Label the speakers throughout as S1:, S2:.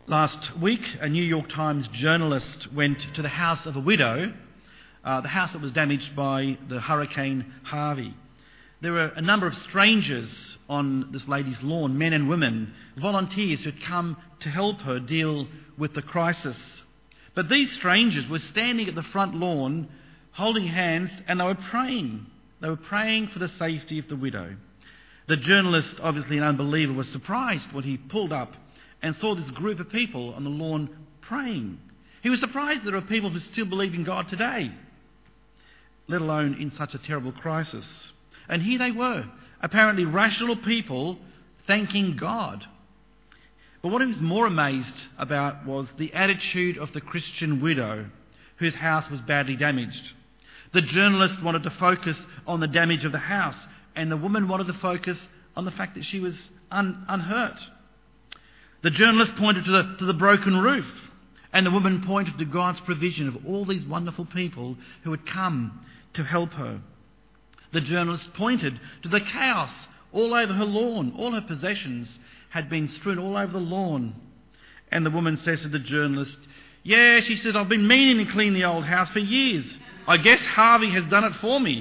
S1: Last week, a New York Times journalist went to the house of a widow, the house that was damaged by the Hurricane Harvey. There were a number of strangers on this lady's lawn, men and women, volunteers who had come to help her deal with the crisis. But these strangers were standing at the front lawn, holding hands, and they were praying. They were praying for the safety of the widow. The journalist, obviously an unbeliever, was surprised when he pulled up and saw this group of people on the lawn praying. He was surprised there are people who still believe in God today, let alone in such a terrible crisis. And here they were, apparently rational people thanking God. But what he was more amazed about was the attitude of the Christian widow whose house was badly damaged. The journalist wanted to focus on the damage of the house, and the woman wanted to focus on the fact that she was unhurt. The journalist pointed to the broken roof, and the woman pointed to God's provision of all these wonderful people who had come to help her. The journalist pointed to the chaos all over her lawn. All her possessions had been strewn all over the lawn. And the woman says to the journalist, "Yeah," she said, "I've been meaning to clean the old house for years. I guess Harvey has done it for me."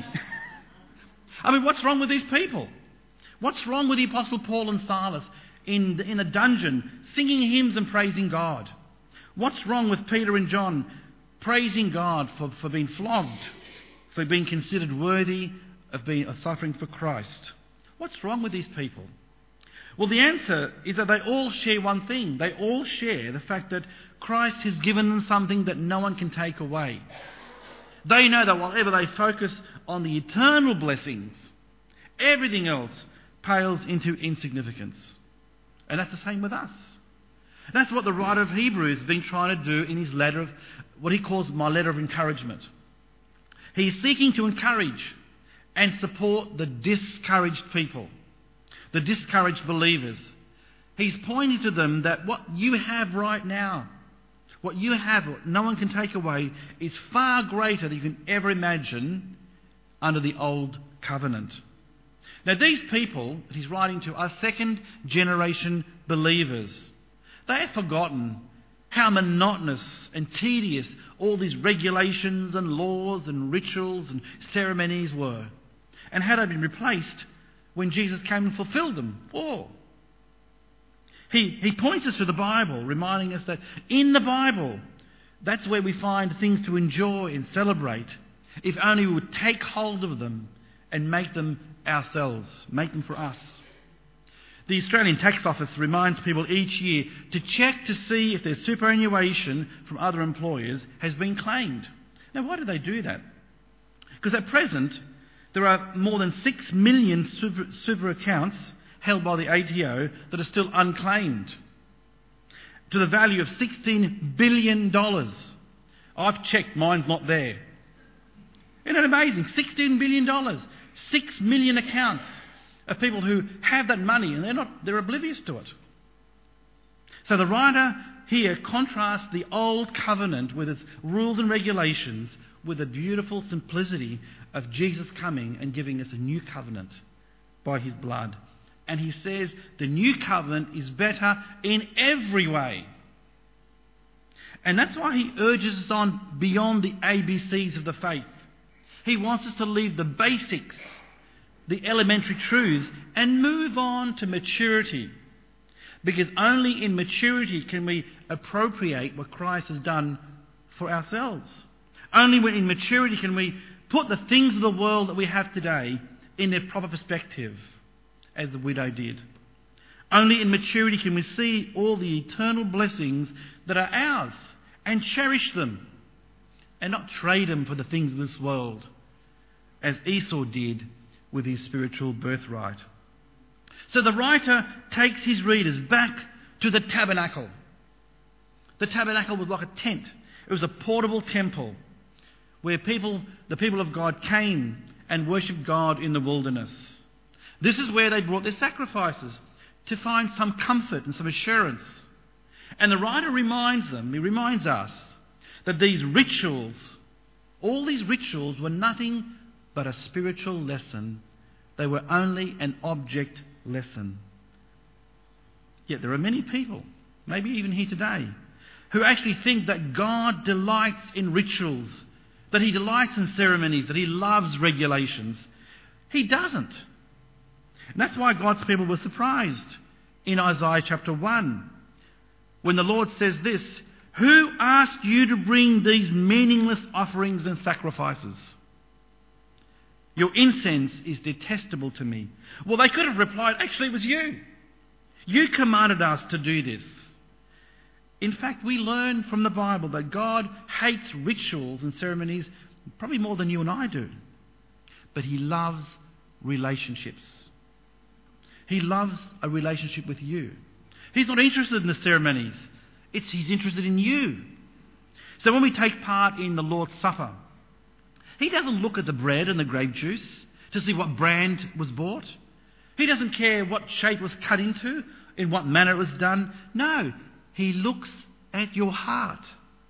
S1: I mean, what's wrong with these people? What's wrong with the Apostle Paul and Silas in a dungeon singing hymns and praising God? What's wrong with Peter and John praising God for being flogged, for being considered worthy of suffering for Christ? What's wrong with these people? Well, the answer is that they all share one thing. They all share the fact that Christ has given them something that no one can take away. They know that whatever they focus on the eternal blessings, everything else pales into insignificance. And that's the same with us. That's what the writer of Hebrews has been trying to do in his letter of what he calls my letter of encouragement. He's seeking to encourage and support the discouraged people, the discouraged believers. He's pointing to them that what you have right now, what you have, what no one can take away, is far greater than you can ever imagine under the old covenant. Now, these people that he's writing to are second-generation believers. They have forgotten how monotonous and tedious all these regulations and laws and rituals and ceremonies were, and how they'd been replaced when Jesus came and fulfilled them all. He points us to the Bible, reminding us that in the Bible, that's where we find things to enjoy and celebrate, if only we would take hold of them and make them ourselves, make them for us. The Australian Tax Office reminds people each year to check to see if their superannuation from other employers has been claimed. Now, why do they do that? Because at present, there are more than 6 million super accounts held by the ATO that are still unclaimed, to the value of $16 billion. I've checked, mine's not there. Isn't that amazing? $16 billion, 6 million accounts of people who have that money and they're oblivious to it. So the writer here contrasts the old covenant with its rules and regulations with the beautiful simplicity of Jesus coming and giving us a new covenant by his blood. And he says the new covenant is better in every way. And that's why he urges us on beyond the ABCs of the faith. He wants us to leave the basics, the elementary truths, and move on to maturity. Because only in maturity can we appropriate what Christ has done for ourselves. Only when in maturity can we put the things of the world that we have today in their proper perspective, as the widow did. Only in maturity can we see all the eternal blessings that are ours and cherish them and not trade them for the things of this world, as Esau did with his spiritual birthright. So the writer takes his readers back to the tabernacle. The tabernacle was like a tent. It was a portable temple where the people of God came and worshipped God in the wilderness. This is where they brought their sacrifices to find some comfort and some assurance. And the writer reminds us that these rituals, all these rituals were nothing but a spiritual lesson. They were only an object lesson. Yet there are many people maybe even here today, who actually think that God delights in rituals, that he delights in ceremonies, that he loves regulations. He doesn't. And that's why God's people were surprised in Isaiah chapter 1, when the Lord says this, "Who asked you to bring these meaningless offerings and sacrifices? Your incense is detestable to me." Well, they could have replied, actually, it was you. You commanded us to do this. In fact, we learn from the Bible that God hates rituals and ceremonies probably more than you and I do. But he loves relationships. He loves a relationship with you. He's not interested in the ceremonies. He's interested in you. So when we take part in the Lord's Supper, he doesn't look at the bread and the grape juice to see what brand was bought. He doesn't care what shape was cut into, in what manner it was done. No, he looks at your heart.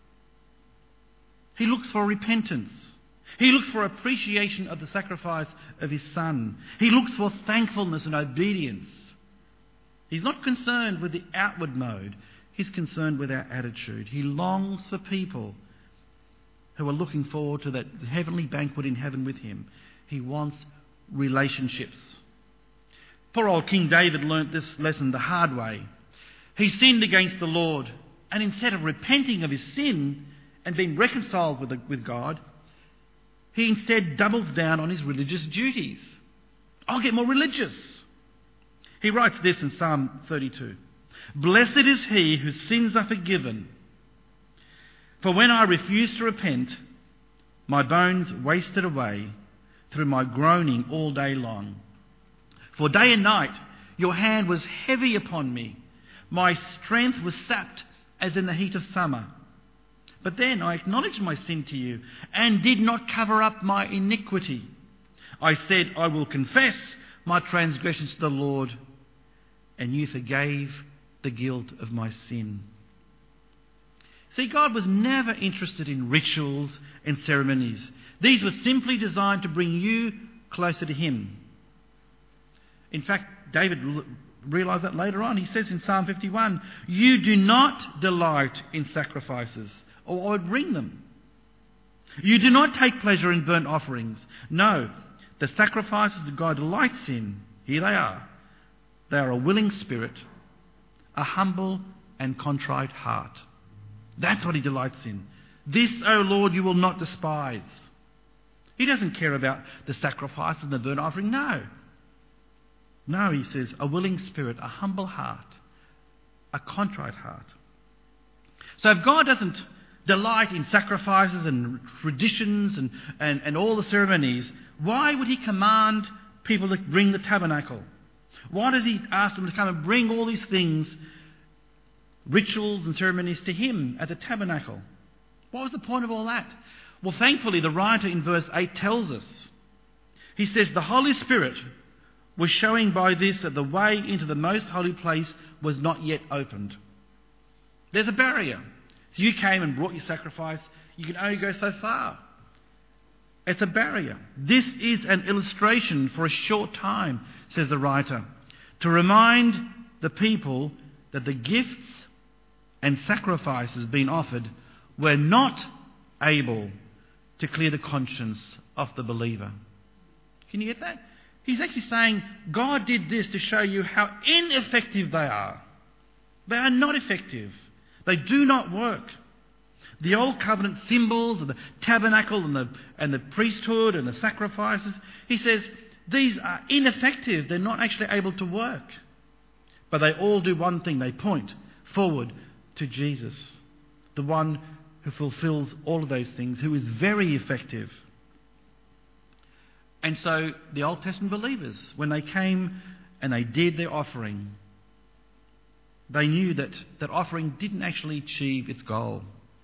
S1: He looks for repentance. He looks for appreciation of the sacrifice of his Son. He looks for thankfulness and obedience. He's not concerned with the outward mode. He's concerned with our attitude. He longs for people who are looking forward to that heavenly banquet in heaven with him. He wants relationships. Poor old King David learnt this lesson the hard way. He sinned against the Lord, and instead of repenting of his sin and being reconciled with God, he instead doubles down on his religious duties. I'll get more religious. He writes this in Psalm 32. "Blessed is he whose sins are forgiven. For when I refused to repent, my bones wasted away through my groaning all day long. For day and night your hand was heavy upon me. My strength was sapped as in the heat of summer. But then I acknowledged my sin to you and did not cover up my iniquity. I said, I will confess my transgressions to the Lord, and you forgave the guilt of my sin." See, God was never interested in rituals and ceremonies. These were simply designed to bring you closer to him. In fact, David realised that later on. He says in Psalm 51, "You do not delight in sacrifices, or I would bring them. You do not take pleasure in burnt offerings. No, the sacrifices that God delights in, here they are. They are a willing spirit, a humble and contrite heart." That's what he delights in. "This, O Lord, you will not despise." He doesn't care about the sacrifice and the burnt offering. No, he says, a willing spirit, a humble heart, a contrite heart. So if God doesn't delight in sacrifices and traditions and all the ceremonies, why would he command people to bring the tabernacle? Why does he ask them to come and bring all these things, rituals and ceremonies, to him at the tabernacle? What was the point of all that? Well, thankfully, the writer in verse 8 tells us. He says, "The Holy Spirit was showing by this that the way into the most holy place was not yet opened." There's a barrier. So you came and brought your sacrifice. You can only go so far. It's a barrier. This is an illustration for a short time, says the writer, to remind the people that the gifts and sacrifices being offered were not able to clear the conscience of the believer. Can you get that? He's actually saying God did this to show you how ineffective they are. They are not effective. They do not work. The old covenant symbols of the tabernacle and the priesthood and the sacrifices, he says, these are ineffective. They're not actually able to work. But they all do one thing. They point forward to Jesus, the one who fulfills all of those things, who is very effective. And so the Old Testament believers, when they came and they did their offering, they knew that that offering didn't actually achieve its goal.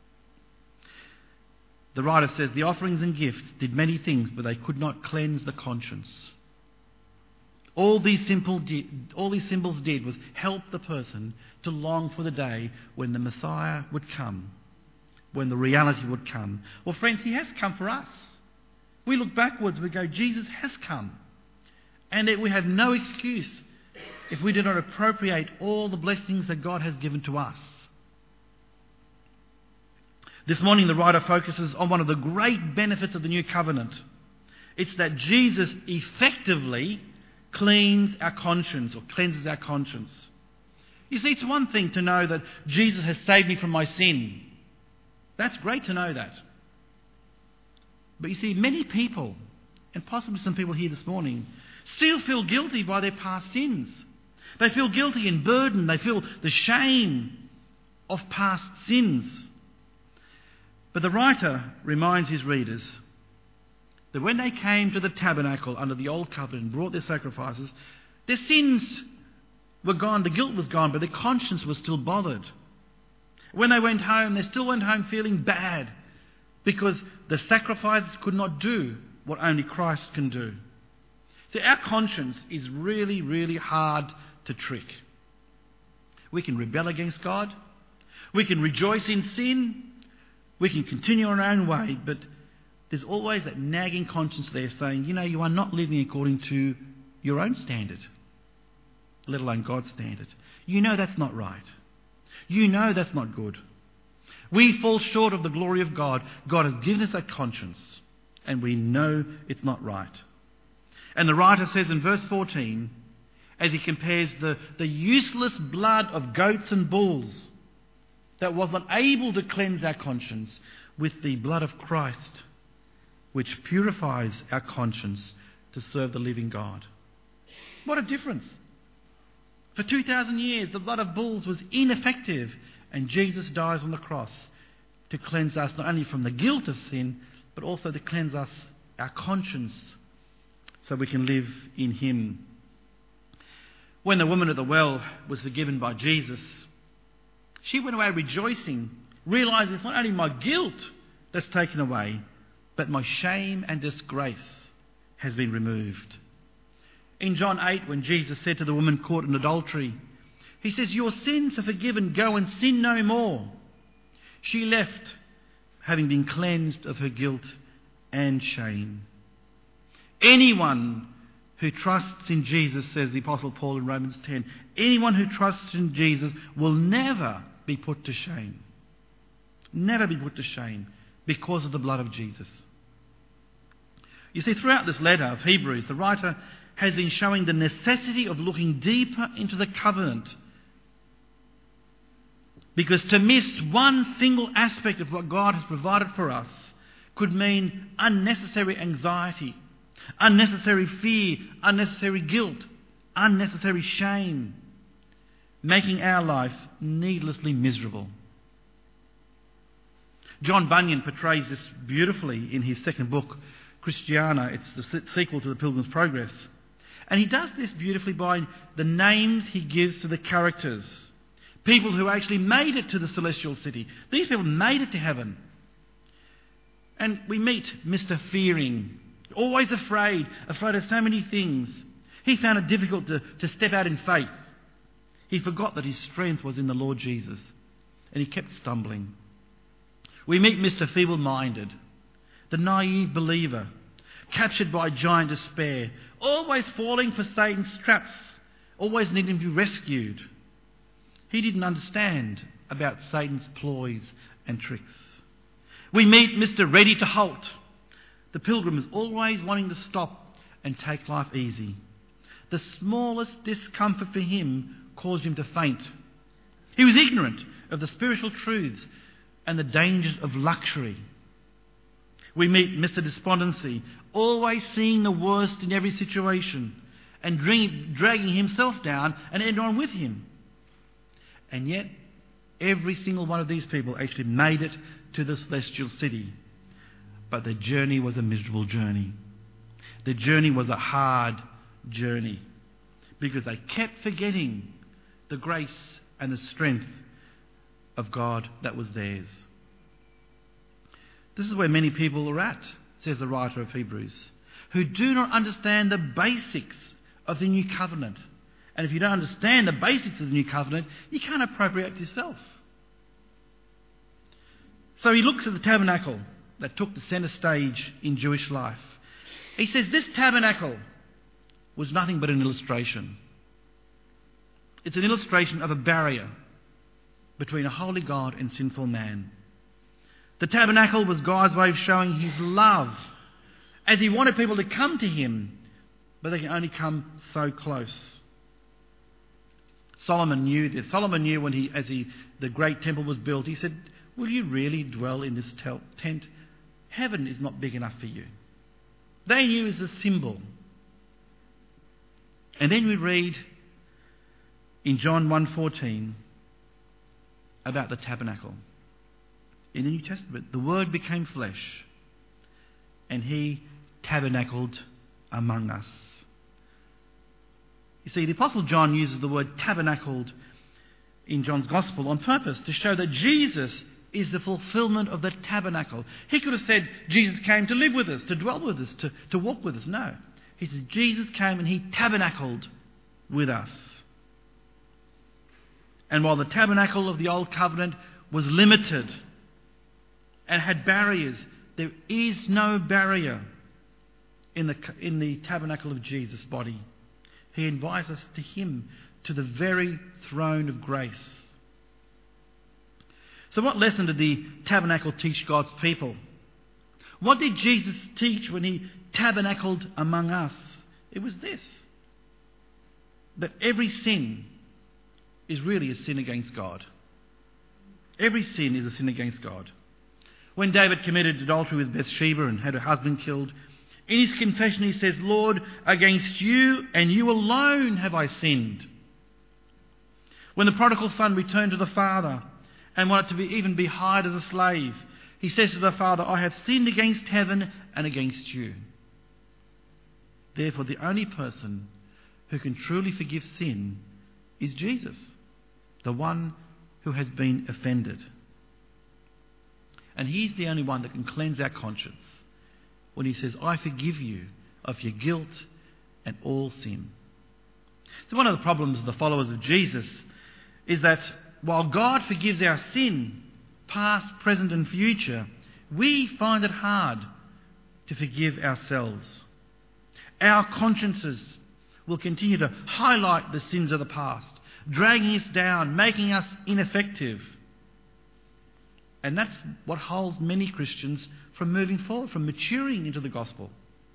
S1: The writer says the offerings and gifts did many things, but they could not cleanse the conscience. All these symbols did was help the person to long for the day when the Messiah would come, when the reality would come. Well, friends, he has come for us. We look backwards, we go, Jesus has come. And we have no excuse if we do not appropriate all the blessings that God has given to us. This morning the writer focuses on one of the great benefits of the new covenant. It's that Jesus effectively cleanses our conscience. You see, it's one thing to know that Jesus has saved me from my sin. That's great to know that. But you see, many people, and possibly some people here this morning, still feel guilty by their past sins. They feel guilty and burdened. They feel the shame of past sins. But the writer reminds his readers that when they came to the tabernacle under the old covenant and brought their sacrifices, their sins were gone, the guilt was gone, but their conscience was still bothered. When they went home, they still went home feeling bad because the sacrifices could not do what only Christ can do. See, our conscience is really, really hard to trick. We can rebel against God. We can rejoice in sin. We can continue on our own way, but there's always that nagging conscience there saying, you are not living according to your own standard, let alone God's standard. That's not right. That's not good. We fall short of the glory of God. God has given us that conscience, and we know it's not right. And the writer says in verse 14, as he compares the useless blood of goats and bulls that was not able to cleanse our conscience with the blood of Christ, which purifies our conscience to serve the living God. What a difference. For 2,000 years, the blood of bulls was ineffective, and Jesus dies on the cross to cleanse us not only from the guilt of sin, but also to cleanse us, our conscience, so we can live in him. When the woman at the well was forgiven by Jesus, she went away rejoicing, realising it's not only my guilt that's taken away, but my shame and disgrace has been removed. In John 8, when Jesus said to the woman caught in adultery, he says, "Your sins are forgiven, go and sin no more." She left, having been cleansed of her guilt and shame. Anyone who trusts in Jesus, says the Apostle Paul in Romans 10, anyone who trusts in Jesus will never be put to shame. Never be put to shame because of the blood of Jesus. You see, throughout this letter of Hebrews, the writer has been showing the necessity of looking deeper into the covenant. Because to miss one single aspect of what God has provided for us could mean unnecessary anxiety, unnecessary fear, unnecessary guilt, unnecessary shame, making our life needlessly miserable. John Bunyan portrays this beautifully in his second book, Christiana. It's the sequel to The Pilgrim's Progress. And he does this beautifully by the names he gives to the characters. People who actually made it to the celestial city. These people made it to heaven. And we meet Mr. Fearing, always afraid of so many things. He found it difficult to step out in faith. He forgot that his strength was in the Lord Jesus, and he kept stumbling. We meet Mr. Feeble-minded, the naive believer, captured by giant despair, always falling for Satan's traps, always needing to be rescued. He didn't understand about Satan's ploys and tricks. We meet Mr. Ready to Halt. The pilgrim is always wanting to stop and take life easy. The smallest discomfort for him caused him to faint. He was ignorant of the spiritual truths and the dangers of luxury. We meet Mr. Despondency, always seeing the worst in every situation and dragging himself down and everyone with him. And yet, every single one of these people actually made it to the celestial city. But the journey was a miserable journey. The journey was a hard journey because they kept forgetting the grace and the strength of God that was theirs. This is where many people are at, says the writer of Hebrews, who do not understand the basics of the new covenant. And if you don't understand the basics of the new covenant, you can't appropriate yourself. So he looks at the tabernacle that took the centre stage in Jewish life. He says this tabernacle was nothing but an illustration. It's an illustration of a barrier between a holy God and sinful man. The tabernacle was God's way of showing his love, as he wanted people to come to him, but they can only come so close. Solomon knew this. Solomon knew when the great temple was built, he said, "Will you really dwell in this tent? Heaven is not big enough for you." They knew it was a symbol. And then we read in John 1:14 about the tabernacle. In the New Testament, the Word became flesh and he tabernacled among us. You see, the Apostle John uses the word tabernacled in John's Gospel on purpose to show that Jesus is the fulfillment of the tabernacle. He could have said Jesus came to live with us, to dwell with us, to walk with us. No. He says Jesus came and he tabernacled with us. And while the tabernacle of the Old Covenant was limited and had barriers, there is no barrier in the tabernacle of Jesus' body. He invites us to him, to the very throne of grace. So what lesson did the tabernacle teach God's people? What did Jesus teach when he tabernacled among us? It was this: that every sin is really a sin against God. Every sin is a sin against God. When David committed adultery with Bathsheba and had her husband killed, in his confession he says, "Lord, against you and you alone have I sinned." When the prodigal son returned to the father and wanted to even be hired as a slave, he says to the father, "I have sinned against heaven and against you." Therefore, the only person who can truly forgive sin is Jesus, the one who has been offended. And he's the only one that can cleanse our conscience when he says, "I forgive you of your guilt and all sin." So one of the problems of the followers of Jesus is that while God forgives our sin, past, present and future, we find it hard to forgive ourselves. Our consciences will continue to highlight the sins of the past, dragging us down, making us ineffective. And that's what holds many Christians from moving forward, from maturing into the gospel.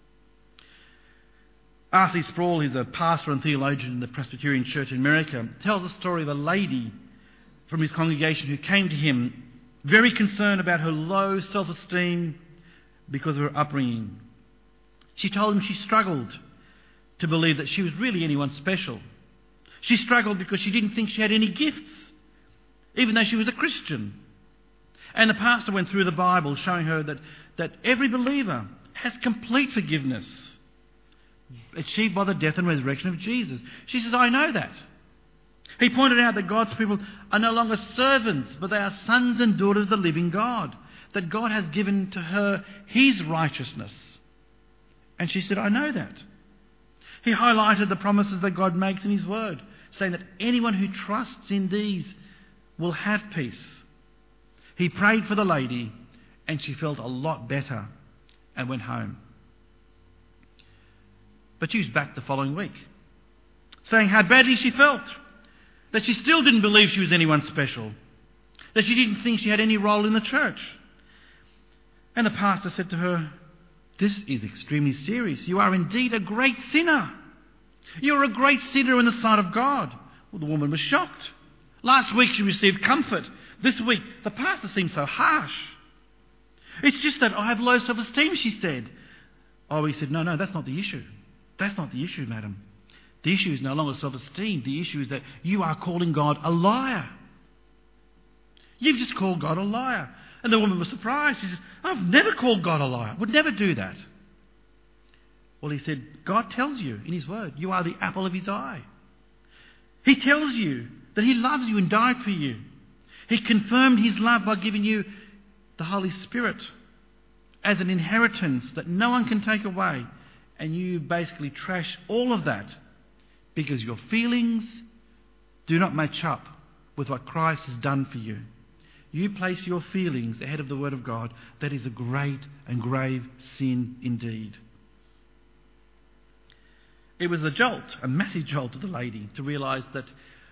S1: R.C. Sproul, who's a pastor and theologian in the Presbyterian Church in America, tells the story of a lady from his congregation who came to him very concerned about her low self-esteem because of her upbringing. She told him she struggled to believe that she was really anyone special. She struggled because she didn't think she had any gifts, even though she was a Christian. And the pastor went through the Bible showing her that every believer has complete forgiveness achieved by the death and resurrection of Jesus. She says, "I know that." He pointed out that God's people are no longer servants, but they are sons and daughters of the living God, that God has given to her his righteousness. And she said, "I know that." He highlighted the promises that God makes in his word, saying that anyone who trusts in these will have peace. He prayed for the lady and she felt a lot better and went home. But she was back the following week, saying how badly she felt, that she still didn't believe she was anyone special, that she didn't think she had any role in the church. And the pastor said to her, "This is extremely serious. You are indeed a great sinner. You are a great sinner in the sight of God." Well, the woman was shocked. Last week she received comfort. This week the pastor seemed so harsh. "It's just that I have low self-esteem," she said. Oh, he said, no, that's not the issue. That's not the issue, madam. The issue is no longer self-esteem. The issue is that you are calling God a liar. You've just called God a liar. And the woman was surprised. She said, "I've never called God a liar. Would never do that." Well, he said, God tells you in his word, you are the apple of his eye. He tells you that he loves you and died for you. He confirmed his love by giving you the Holy Spirit as an inheritance that no one can take away. And you basically trash all of that because your feelings do not match up with what Christ has done for you. You place your feelings ahead of the Word of God. That is a great and grave sin indeed. It was a jolt, a massive jolt to the lady to realise that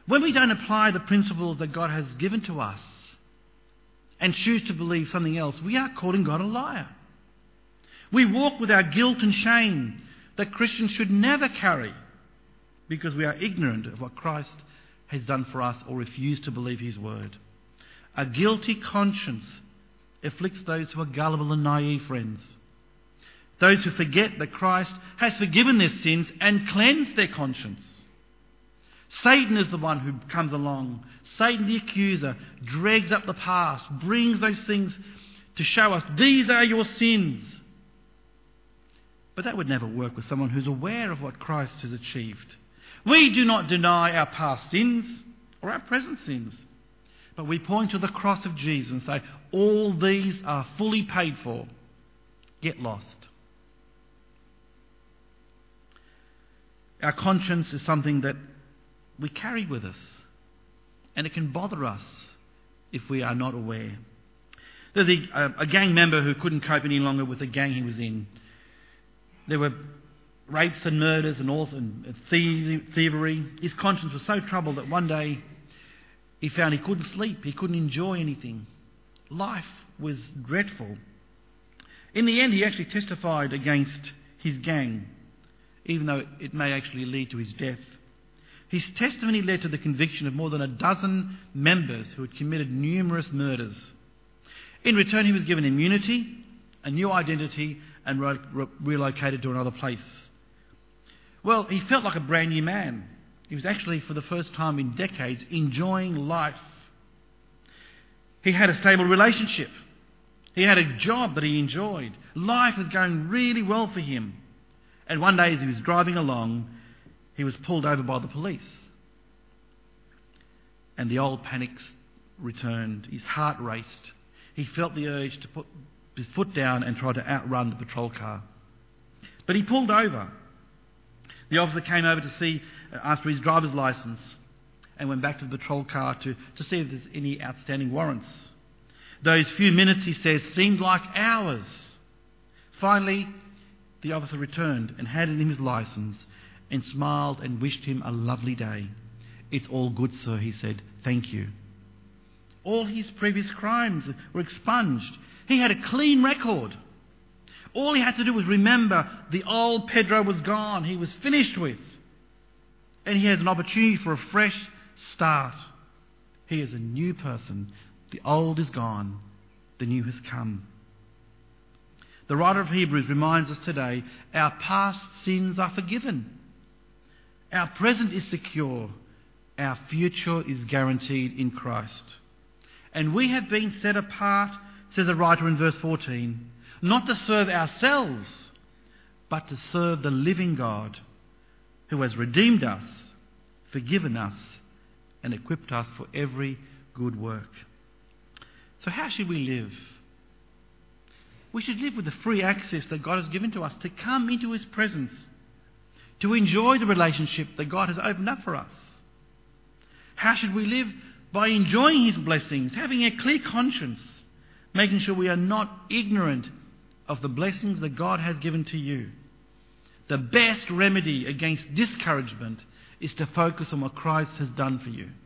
S1: When we don't apply the principles that God has given to us and choose to believe something else, we are calling God a liar. We walk with our guilt and shame that Christians should never carry because we are ignorant of what Christ has done for us or refuse to believe his word. A guilty conscience afflicts those who are gullible and naive, friends. Those who forget that Christ has forgiven their sins and cleansed their conscience. Satan is the one who comes along. Satan, the accuser, drags up the past, brings those things to show us, these are your sins. But that would never work with someone who's aware of what Christ has achieved. We do not deny our past sins or our present sins, but we point to the cross of Jesus and say, all these are fully paid for. Get lost. Our conscience is something that we carry with us, and it can bother us if we are not aware. There's a gang member who couldn't cope any longer with the gang he was in. There were rapes and murders and thievery. His conscience was so troubled that one day he found he couldn't sleep. He couldn't enjoy anything. Life was dreadful. In the end, he actually testified against his gang, even though it may actually lead to his death. His testimony led to the conviction of more than a dozen members who had committed numerous murders. In return, he was given immunity, a new identity, and relocated to another place. Well, he felt like a brand new man. He was actually, for the first time in decades, enjoying life. He had a stable relationship. He had a job that he enjoyed. Life was going really well for him. And one day, as he was driving along, he was pulled over by the police. And the old panics returned. His heart raced. He felt the urge to put his foot down and try to outrun the patrol car. But he pulled over. The officer came over to see after his driver's licence and went back to the patrol car to see if there's any outstanding warrants. Those few minutes, he says, seemed like hours. Finally, the officer returned and handed him his licence and smiled and wished him a lovely day. "It's all good, sir," he said. "Thank you." All his previous crimes were expunged. He had a clean record. All he had to do was remember the old Pedro was gone. He was finished with. And he has an opportunity for a fresh start. He is a new person. The old is gone. The new has come. The writer of Hebrews reminds us today, our past sins are forgiven. Our present is secure. Our future is guaranteed in Christ. And we have been set apart, says the writer in verse 14, not to serve ourselves, but to serve the living God who has redeemed us, forgiven us, and equipped us for every good work. So how should we live? We should live with the free access that God has given to us to come into his presence, to enjoy the relationship that God has opened up for us. How should we live? By enjoying his blessings, having a clear conscience, making sure we are not ignorant of the blessings that God has given to you. The best remedy against discouragement is to focus on what Christ has done for you.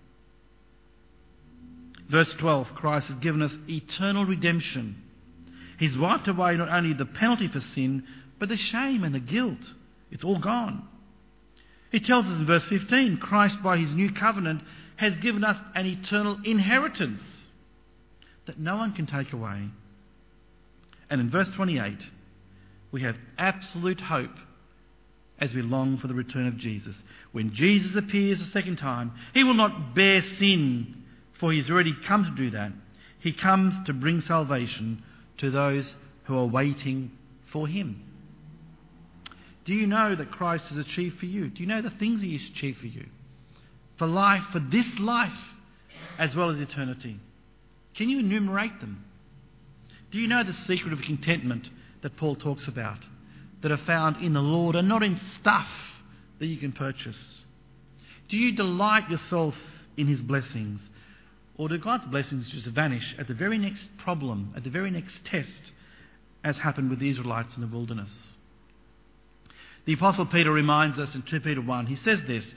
S1: Verse 12, Christ has given us eternal redemption. He's wiped away not only the penalty for sin, but the shame and the guilt. It's all gone. He tells us in verse 15, Christ by his new covenant has given us an eternal inheritance that no one can take away. And in verse 28, we have absolute hope as we long for the return of Jesus. When Jesus appears a second time, he will not bear sin, for he has already come to do that. He comes to bring salvation to those who are waiting for him. Do you know that Christ has achieved for you? Do you know the things he has achieved for you? For life, for this life, as well as eternity. Can you enumerate them? Do you know the secret of contentment that Paul talks about, that are found in the Lord and not in stuff that you can purchase? Do you delight yourself in his blessings? Or do God's blessings just vanish at the very next problem, at the very next test, as happened with the Israelites in the wilderness? The Apostle Peter reminds us in 2 Peter 1, he says this,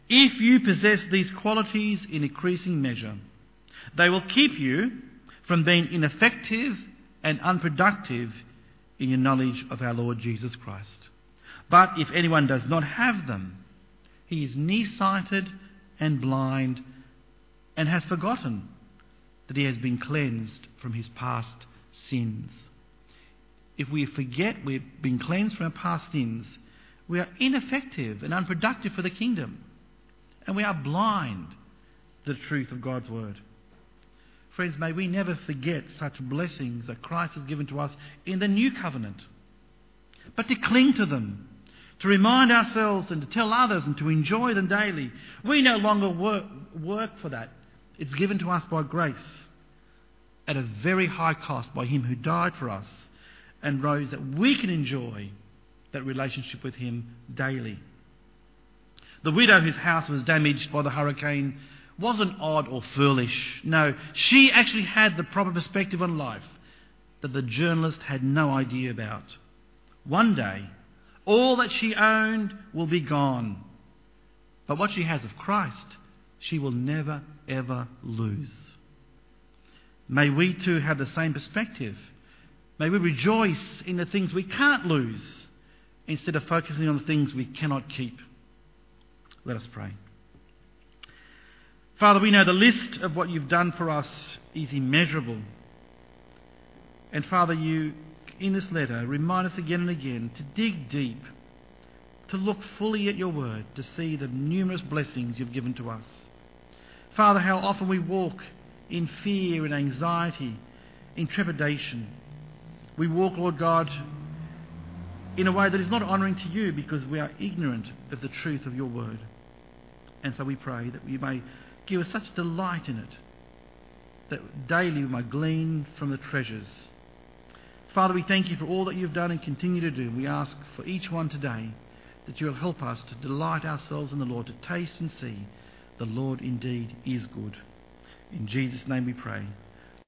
S1: If you possess these qualities in increasing measure, they will keep you from being ineffective and unproductive in your knowledge of our Lord Jesus Christ. But if anyone does not have them, he is nearsighted and blind and has forgotten that he has been cleansed from his past sins. If we forget we've been cleansed from our past sins, we are ineffective and unproductive for the kingdom. And we are blind to the truth of God's word. Friends, may we never forget such blessings that Christ has given to us in the new covenant, but to cling to them, to remind ourselves and to tell others and to enjoy them daily. We no longer work for that. It's given to us by grace at a very high cost by him who died for us and rose, that we can enjoy that relationship with him daily. The widow whose house was damaged by the hurricane wasn't odd or foolish. No, she actually had the proper perspective on life that the journalist had no idea about. One day, all that she owned will be gone. But what she has of Christ, she will never, ever lose. May we too have the same perspective. May we rejoice in the things we can't lose instead of focusing on the things we cannot keep. Let us pray. Father, we know the list of what you've done for us is immeasurable. And Father, you, in this letter, remind us again and again to dig deep, to look fully at your word, to see the numerous blessings you've given to us. Father, how often we walk in fear and anxiety, in trepidation. We walk, Lord God, in a way that is not honouring to you because we are ignorant of the truth of your word. And so we pray that you may give us such delight in it, that daily we might glean from the treasures. Father, we thank you for all that you've done and continue to do. We ask for each one today that you will help us to delight ourselves in the Lord, to taste and see the Lord indeed is good. In Jesus' name we pray.